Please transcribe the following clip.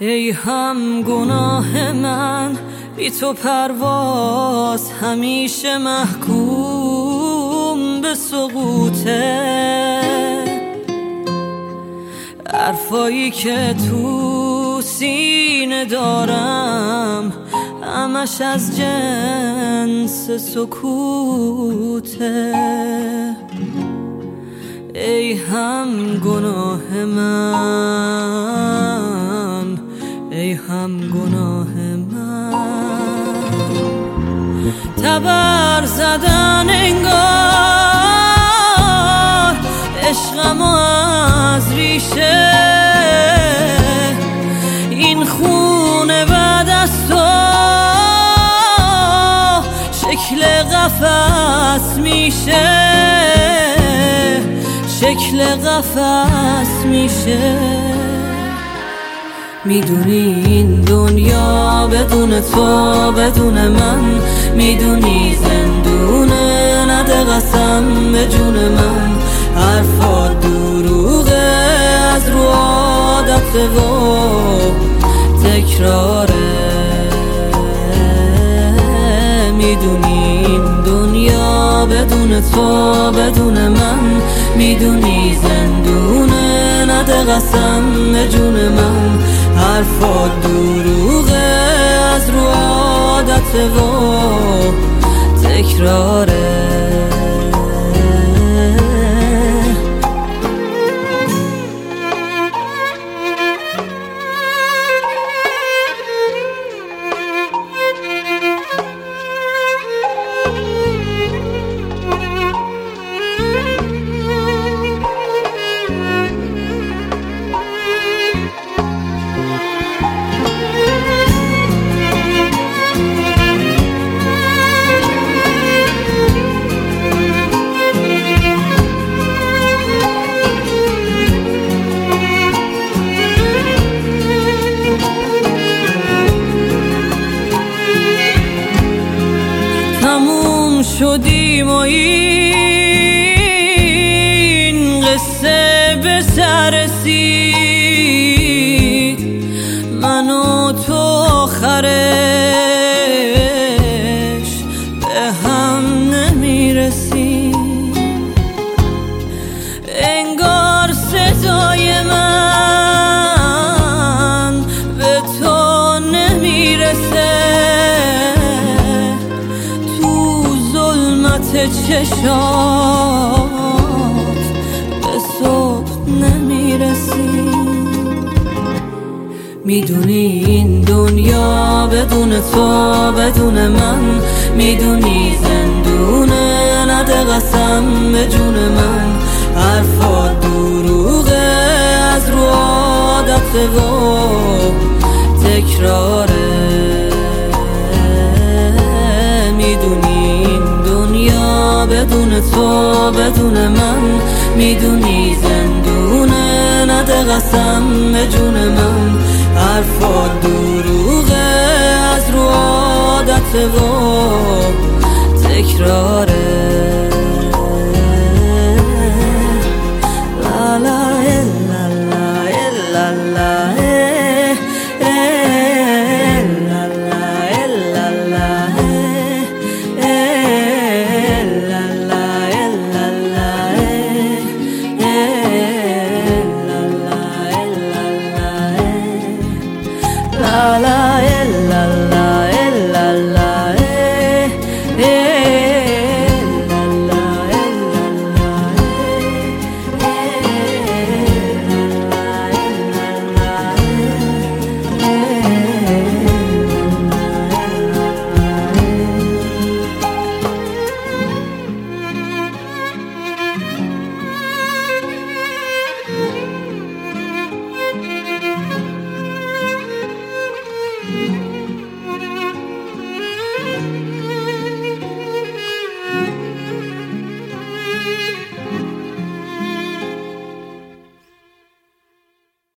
ای هم گناه من، بی تو پرواز همیشه محکوم به سقوطه. حرفایی که تو سینه دارم همش از جنس سکوته. ای هم گناه من، ای هم گناه من، تبر زدن انگار عشقمو از ریشه. این خونه بعد از تو شکل قفس میشه، شکل قفس میشه. میدونی این دنیا بدون تو بدون من، میدونی زندونه، نده قسم به جون من. حرفات دروغه، از رو عادت و تکراره. میدونی این دنیا بدون تو بدون من، میدونی زندونه، نده قسم به جون من. حرفات دروغه، از رو عادت و تکراره. تموم شدیم و این قصه به سر رسید، من و تو آخرش به هم نمیرسیم. انگار صدای من به تو نمیرسه، چشات به صبح نمیرسی. میدونی این دنیا بدون تو بدون من، میدونی زندونه، نده قسم به جون من. حرفات دروغه، از رو عادت و تکراره. بدون تو بدون من، میدونی زندونه، نده قسم به جون من. حرفات دروغه، از رو عادت و تکراره.